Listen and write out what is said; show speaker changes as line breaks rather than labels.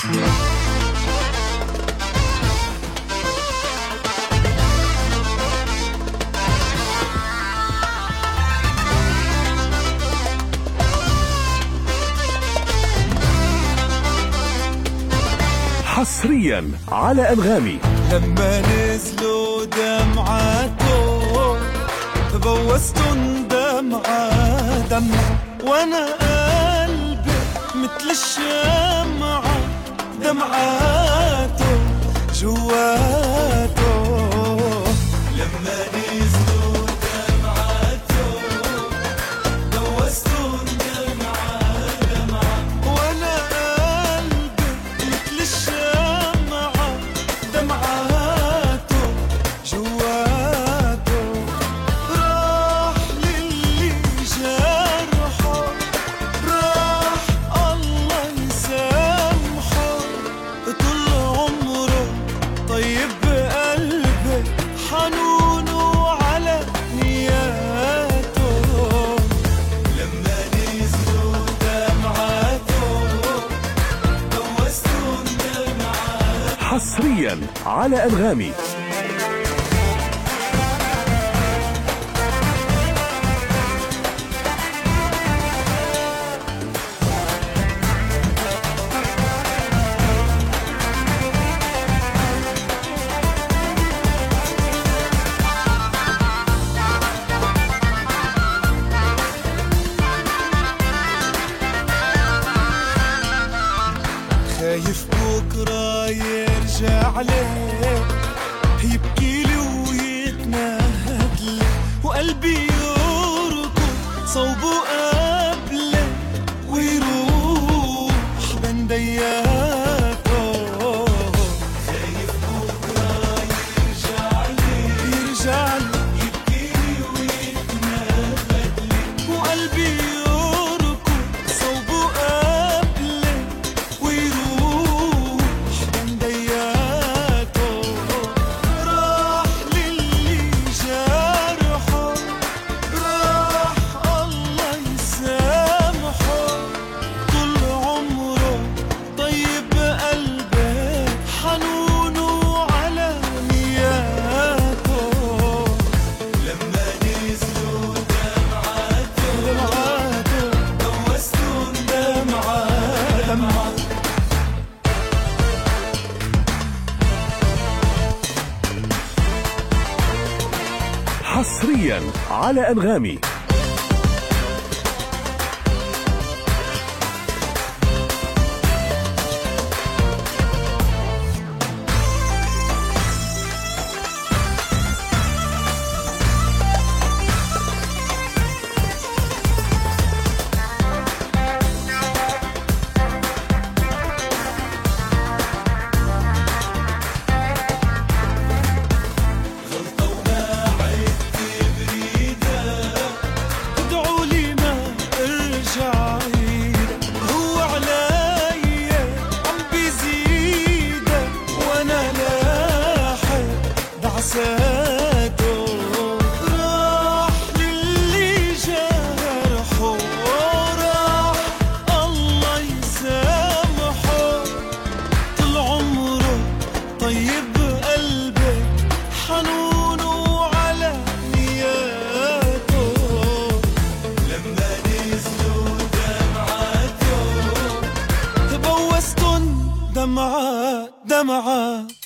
حصريا على أنغامي.
لما نزلوا دمعاته بوستن دمعة وانا قلبي مثل الشمعة دمعاته جواته. لما نزلوا دمعاته بوستن دمعة وانا قلبي مثل الشمعة دمعاته جواته. راح للي جرحه راح الله يسامحه طول عمره طيب قلبي حنونه على نياته. لما نزلوا دمعاته بوستن دمعاته.
حصريا على أنغامي.
خايف بكرة يرجع لي يبكيلي ويتنهدلي وقلبي يركض صوبه قبلي ويروح بين دياته. خايف بكرة يرجع لي يبكيلي ويتنهدلي وقلبي يركض صوبه قبلي ويروح بين دياته. راح للي جرحه راح الله يسامحه طول عمره طيب قلبي حنونه على نياته. لما نزلوا دمعاته بوستن دمعة
حصريا على أنغامي.
ادعوا لي ما ارجع عيدك هو عليا عم بيزيدك وانا لاحق بعساته. راح للي جرحه راح الله يسامحه طول عمره طيب قلبي حنونه على نياته. لما نزلوا دمعاته بوستن دمعة